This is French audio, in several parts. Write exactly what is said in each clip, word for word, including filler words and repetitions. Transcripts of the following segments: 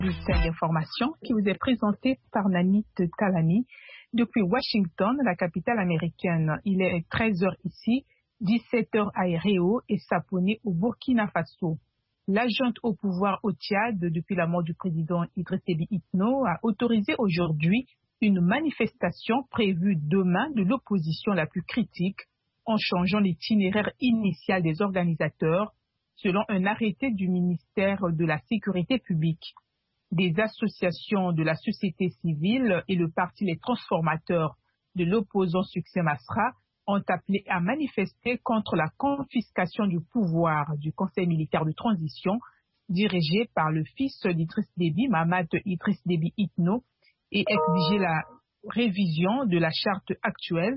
Bulletin d'information qui vous est présenté par Nanit Talani depuis Washington, la capitale américaine. Il est treize heures ici, dix-sept heures à Réau et Sapone au Burkina Faso. La junte au pouvoir au Tchad, depuis la mort du président Idriss Déby Itno, a autorisé aujourd'hui une manifestation prévue demain de l'opposition la plus critique en changeant l'itinéraire initial des organisateurs selon un arrêté du ministère de la Sécurité publique. Des associations de la société civile et le parti Les Transformateurs de l'opposant Succès Masra ont appelé à manifester contre la confiscation du pouvoir du Conseil militaire de transition dirigé par le fils d'Idriss Déby, Mahamat Idriss Déby Itno, et exiger la révision de la charte actuelle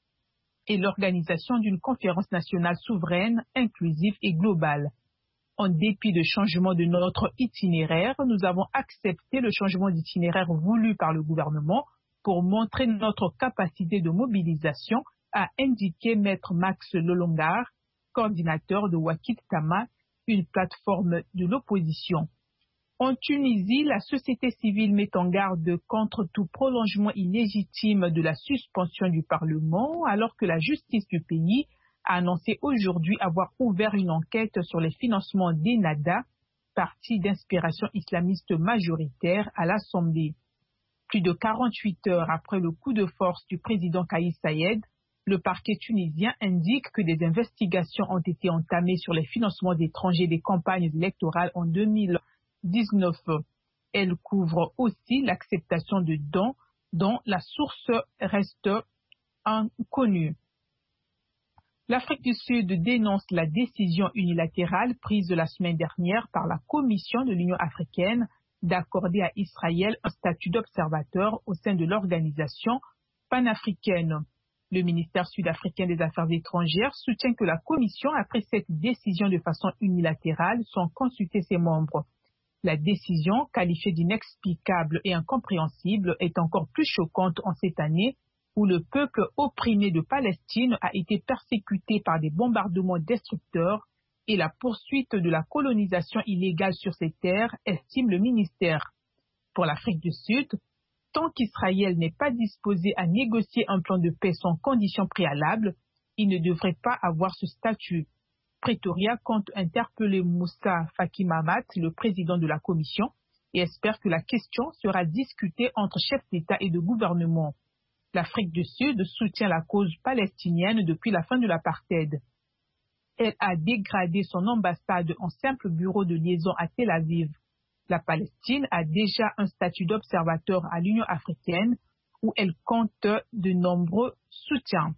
et l'organisation d'une conférence nationale souveraine, inclusive et globale. En dépit de changement de notre itinéraire, nous avons accepté le changement d'itinéraire voulu par le gouvernement pour montrer notre capacité de mobilisation, a indiqué Maître Max Lolongar, coordinateur de Wakil Tama, une plateforme de l'opposition. En Tunisie, la société civile met en garde contre tout prolongement illégitime de la suspension du Parlement, alors que la justice du pays a annoncé aujourd'hui avoir ouvert une enquête sur les financements d'Ennahda, parti d'inspiration islamiste majoritaire à l'Assemblée. Plus de quarante-huit heures après le coup de force du président Kais Saied, le parquet tunisien indique que des investigations ont été entamées sur les financements d'étrangers des campagnes électorales en deux mille dix-neuf. Elle couvre aussi l'acceptation de dons dont la source reste inconnue. L'Afrique du Sud dénonce la décision unilatérale prise la semaine dernière par la Commission de l'Union africaine d'accorder à Israël un statut d'observateur au sein de l'organisation panafricaine. Le ministère sud-africain des Affaires étrangères soutient que la Commission a pris cette décision de façon unilatérale sans consulter ses membres. La décision, qualifiée d'inexplicable et incompréhensible, est encore plus choquante en cette année où le peuple opprimé de Palestine a été persécuté par des bombardements destructeurs et la poursuite de la colonisation illégale sur ces terres, estime le ministère. Pour l'Afrique du Sud, tant qu'Israël n'est pas disposé à négocier un plan de paix sans conditions préalables, il ne devrait pas avoir ce statut. Pretoria compte interpeller Moussa Faki Mahamat, le président de la Commission, et espère que la question sera discutée entre chefs d'État et de gouvernement. L'Afrique du Sud soutient la cause palestinienne depuis la fin de l'apartheid. Elle a dégradé son ambassade en simple bureau de liaison à Tel Aviv. La Palestine a déjà un statut d'observateur à l'Union africaine où elle compte de nombreux soutiens.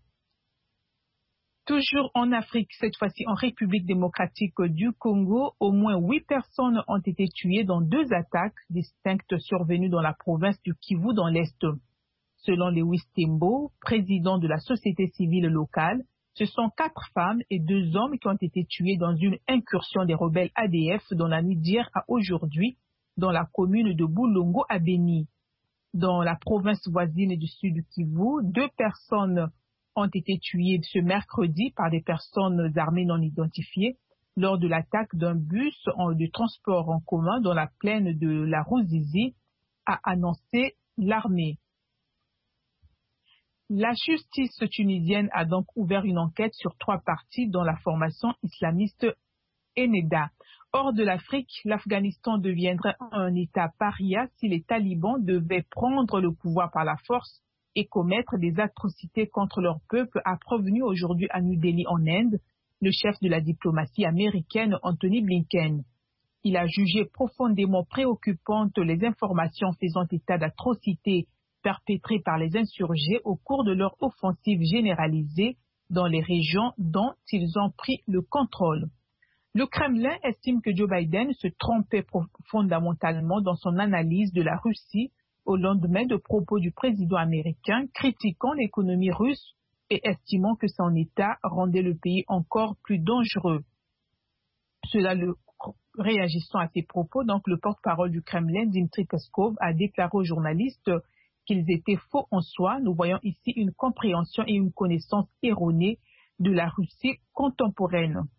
Toujours en Afrique, cette fois-ci en République démocratique du Congo, au moins huit personnes ont été tuées dans deux attaques distinctes survenues dans la province du Kivu dans l'Est. Selon Lewis Tembo, président de la société civile locale, ce sont quatre femmes et deux hommes qui ont été tués dans une incursion des rebelles A D F dans la nuit d'hier à aujourd'hui dans la commune de Boulongo à Beni. Dans la province voisine du sud du Kivu, deux personnes ont été tuées ce mercredi par des personnes armées non identifiées lors de l'attaque d'un bus de transport en commun dans la plaine de la Ruzizi, a annoncé l'armée. La justice tunisienne a donc ouvert une enquête sur trois partis dont la formation islamiste Ennahda. Hors de l'Afrique, l'Afghanistan deviendrait un État paria si les talibans devaient prendre le pouvoir par la force et commettre des atrocités contre leur peuple, a prévenu aujourd'hui à New Delhi en Inde le chef de la diplomatie américaine Anthony Blinken. Il a jugé profondément préoccupantes les informations faisant état d'atrocités perpétrées par les insurgés au cours de leur offensive généralisée dans les régions dont ils ont pris le contrôle. Le Kremlin estime que Joe Biden se trompait fondamentalement dans son analyse de la Russie au lendemain de propos du président américain critiquant l'économie russe et estimant que son État rendait le pays encore plus dangereux. Cela le réagissant à ces propos, donc le porte-parole du Kremlin, Dmitry Peskov, a déclaré aux journalistes qu'ils étaient faux en soi. Nous voyons ici une compréhension et une connaissance erronée de la Russie contemporaine.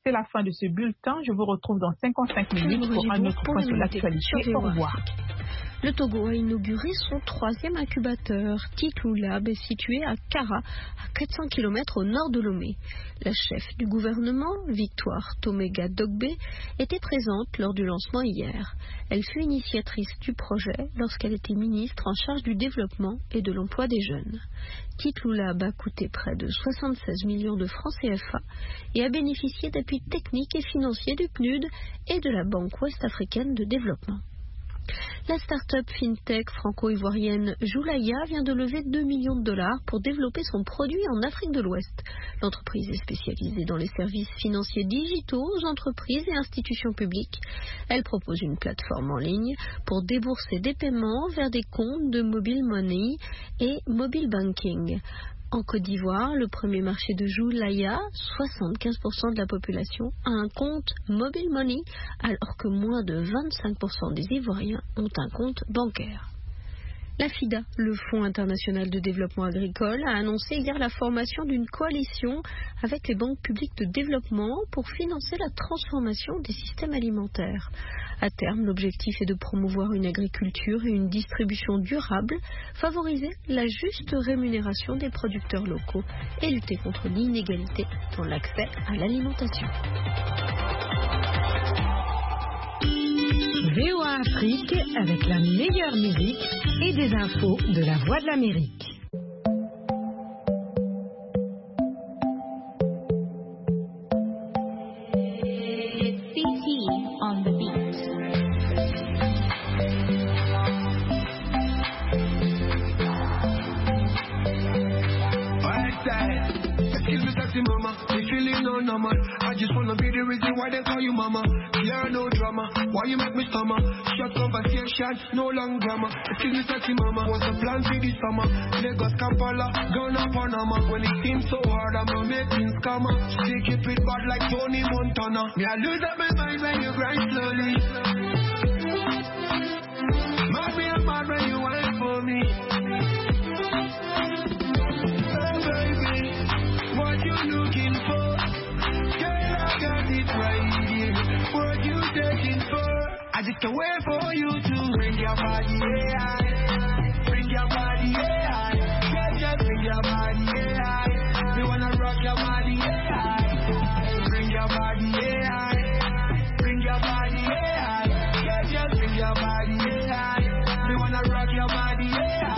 C'est la fin de ce bulletin. Je vous retrouve dans cinquante-cinq minutes pour un autre point sur l'actualité. Au revoir. Le Togo a inauguré son troisième incubateur. Titlou Lab est situé à Kara, à quatre cents kilomètres au nord de Lomé. La chef du gouvernement, Victoire Tomega Dogbe, était présente lors du lancement hier. Elle fut initiatrice du projet lorsqu'elle était ministre en charge du développement et de l'emploi des jeunes. Titlou Lab a coûté près de soixante-seize millions de francs C F A et a bénéficié d'appuis techniques et financiers du P N U D et de la Banque ouest-africaine de développement. La start-up fintech franco-ivoirienne Joulaya vient de lever deux millions de dollars pour développer son produit en Afrique de l'Ouest. L'entreprise est spécialisée dans les services financiers digitaux aux entreprises et institutions publiques. Elle propose une plateforme en ligne pour débourser des paiements vers des comptes de mobile money et mobile banking. En Côte d'Ivoire, le premier marché de Joulaya, soixante-quinze pour cent de la population a un compte mobile money, alors que moins de vingt-cinq pour cent des Ivoiriens ont un compte bancaire. La FIDA, le Fonds international de développement agricole, a annoncé hier la formation d'une coalition avec les banques publiques de développement pour financer la transformation des systèmes alimentaires. À terme, l'objectif est de promouvoir une agriculture et une distribution durable, favoriser la juste rémunération des producteurs locaux et lutter contre l'inégalité dans l'accès à l'alimentation. V O A Afrique avec la meilleure musique et des infos de la Voix de l'Amérique. C T on the beat. Excuse me, sexy mama, you feeling no normal. I just wanna be the reason why they call you mama. Yeah, no drama, why you make me stammer? Short conversation, no long drama. Excuse me, sexy mama, what's the plan for this summer? Lagos, Kampala, Ghana, Panama. When it seems so hard, I'm gonna make things come up. She keep it bad like Tony Montana. Me, I lose up my mind when you grind slowly. Mad me, I'm mad when you wait for me. Looking for, girl, I got it right here. What you taking for? I just can't wait for you to bring your body, yeah. Bring your body, yeah. Girl, just bring your body, yeah. We wanna rock your body, yeah. Bring your body, yeah. Bring your body, yeah. Girl, just bring your body, yeah. We wanna rock your body, yeah.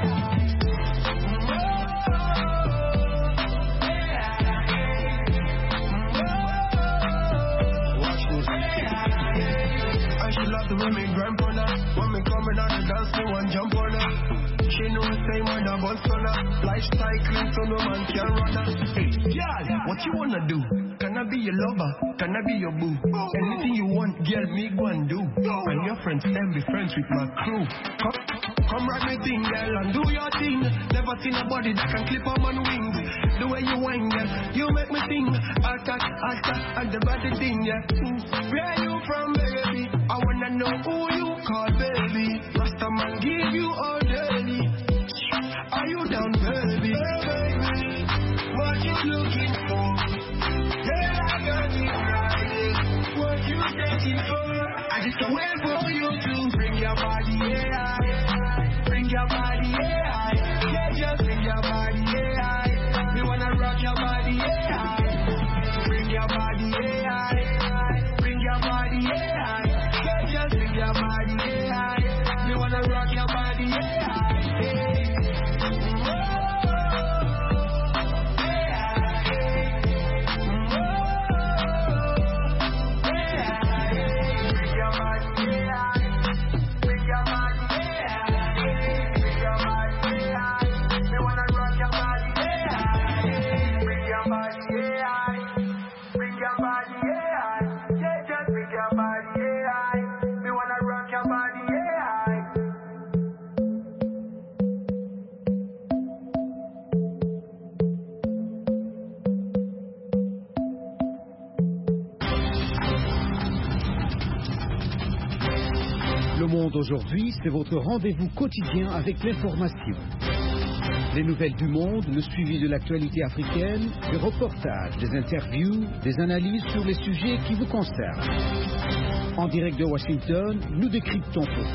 The women grind on her. When me coming out the dance, me one jump on her. She know the same when I bust on her. Lifestyle clean so no man can run her. Hey, girl, what you wanna do? Can I be your lover? Can I be your boo? Anything you want, girl, me go and do. And your friends can be friends with my crew. Come, come ride me thing, girl, and do your thing. Never seen a body that can clip on man wings. The way you whine, girl, you make me sing. Attack, attack, and the body thing, yeah. Where you from, baby? I wanna know who you call, baby. Rasta man give you all daily. Are you down, baby? Hey, baby, what you looking for? Girl, I got it right. What you taking for? I just can't wait for you to bring your body, yeah. Bring your body, yeah. Yeah, just bring your body, yeah. We wanna rock your body, yeah. Bring your body, yeah. Bring your body, yeah. Yeah, just bring your body, yeah. We wanna rock your body, yeah. Le Monde aujourd'hui, c'est votre rendez-vous quotidien avec l'information. Les nouvelles du monde, le suivi de l'actualité africaine, des reportages, des interviews, des analyses sur les sujets qui vous concernent. En direct de Washington, nous décryptons pour